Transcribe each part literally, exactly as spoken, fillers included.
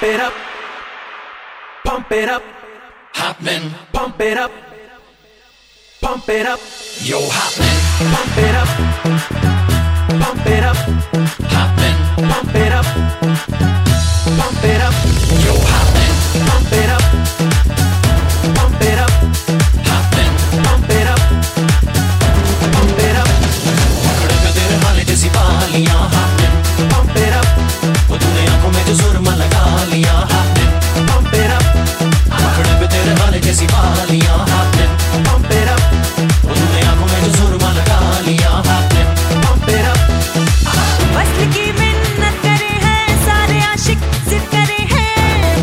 Pump it up, pump it up, happening. pump it up, pump it up, Yo, happening. pump it up, pump it up, Happening. pump it up, pump it up, Yo, happening. pump it up, pump it up, Happening. pump it up, pump it up, पकड़ के तेरे हाले जैसी बालियां happening. pump it up, वो तूने आंखों में जो सुरमा लगा लिया happening. pump it up, पकड़ के तेरे हाले जैसी बालियां happening. pump it up, वो तूने आंखों में जो सुरमा लगा लिया happening. pump it up. वस्ल की मिन्नत करे हैं सारे आशिक जिद करे हैं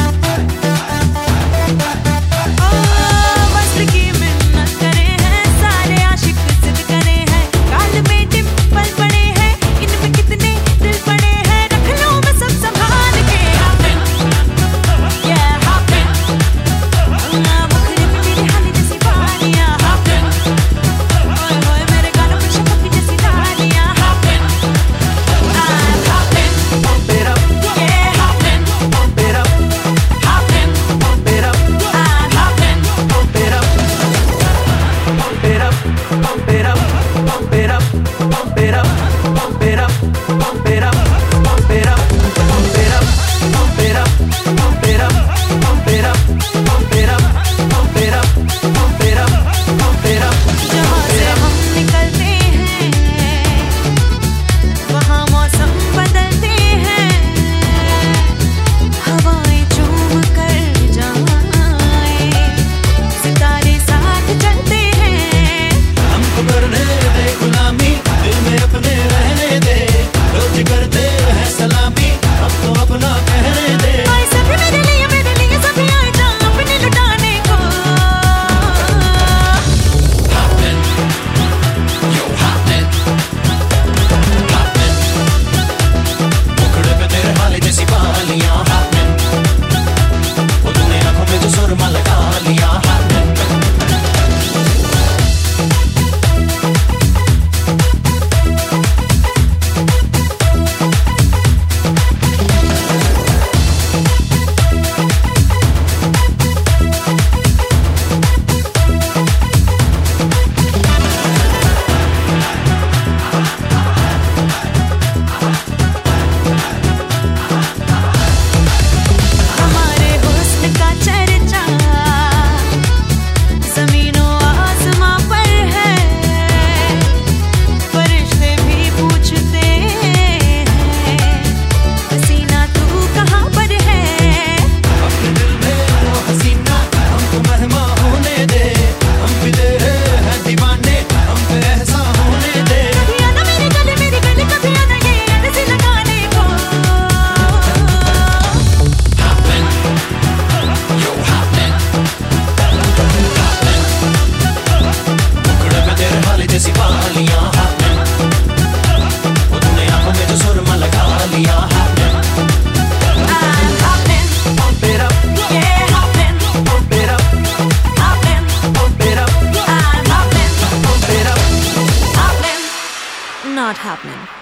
ओ वस्ल की मिन्नत करे हैं सारे आशिक जिद करे हैं गाल में डिंपल पड़े हैं इनमें कितने दिल पड़े हैं रख लो मैं सब संभाल के yeah happen मुखड़े पे तेरे हाले जैसी बालियां happen ओए होए मेरे गालों पे शफक जैसी डालियां happen I'm hopping, Pump it up, yeah, hopping, pump it up, hopping, pump it up, I'm hopping, pump it up, pump it up, pump it up, pump it up, pump it up, pump it up, pump it up, pump it up, pump it up, pump it up, pump it up, pump it up, pump it up, pump it up, pump it up, pump it up. जहाँ से हम निकलते हैं वहाँ मौसम बदलते हैं हवाएं चूम कर जाएं सितारे साथ चलते हैं हमको करने दे गुलामी दिल में अपने रहने दे रोज करते हैं सलामी अब तो अपना कहने दे आए सभी मेरे लिए मेरे लिए सभी आए जा अपने लुटाने को happening. Yo, happening. Happening. मुखड़े पे तेरे हाले जैसी बालियां happening. वो तूने आंखों में जो सुरमा लगा लिया happening. हमारे हुस्न का चर्चा ज़मीनों आसमां पर है फरिश्ते भी पूछते हैं हसीना तू कहाँ पर है अपने दिल में वो हसीना हमको मेहमान होने दे हम भी तेरे हैं दीवाने हम पे एहसान होने दे कभी आना मेरे गले मेरे गले कभी आना ये अर्ज़ लगाने को happening. Yo, happening. Happening. मुखड़े पे तेरे हाले जैसी बालियां happening. वो तूने आंखों में जो सुरमा लगा लिया happening. I'm hopping, Pump it up, yeah hopping, pump it up, hopping, pump it up, I'm hopping, pump it up. hopping, not happening.